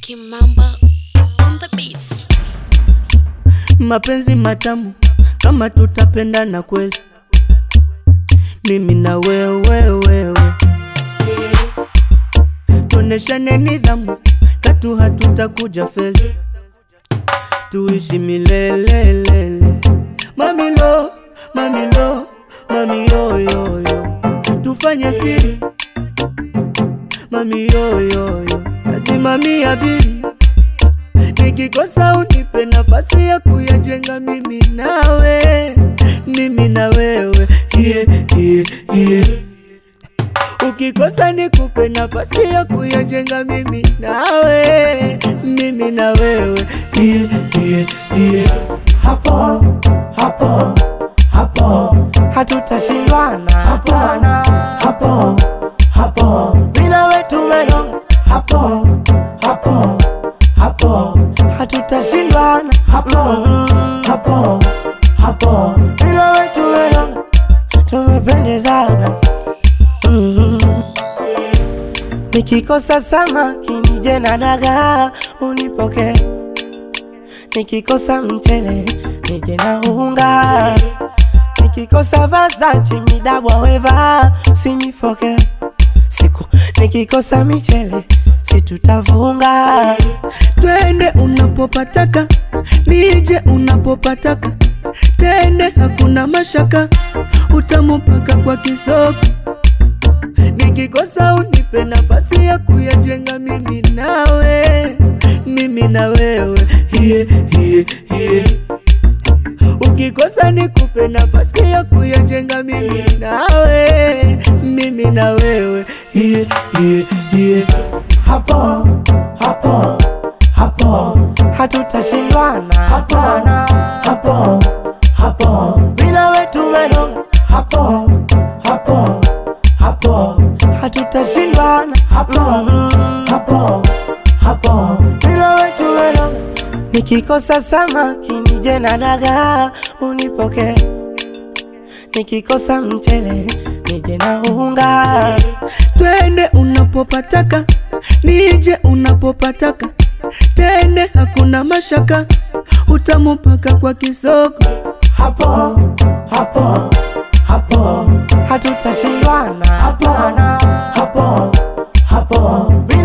Kimamba on the beats. Mapenzi matamu kama tutapendana kweli, mimi na wewe. Tuoneshane nidhamu, katu hatutakuja feli, tuishi milele. Mami lo, mami yo. Tufanye siri, mami yo. Nasimami ya bili, nikikosa unipe nafasi ya kuyajenga mimi na wewe. Yeah. Ukikosa nikupe nafasi ya kuyajenga mimi na wewe. Yeah. Hapo hatutashindwana, hapo bila wetu meno, hapo hatutashindwana, hapo bila wetu meno, tumependezana. Nikikosa samaki nije na dagaa unipoke, nikikosa mchele nije na unga, nikikosa Versace midabwa weva usinifoke. Siku nikikosa michele situtavunga. Twende unapopataka, nije unapopataka, tende hakuna mashaka, utamupaka kwa kisoko. Nikikosa unipe nafasi ya kuyajenga mimi na wewe. Yeah. Ukikosa nikupe nafasi ya kuyajenga mimi na wewe. Yeah. Hapo hatutashindwana, hapo bila wetu meno, hapo hatutashindwana, hapo bila wetu meno. Nikikosa samaki nije na dagaa unipoke, nikikosa mchele nije na unga. Twende unapopataka, nije unapopataka, tende hakuna mashaka, utamupaka kwa kisoko. Hapo hatutashindwana, hapo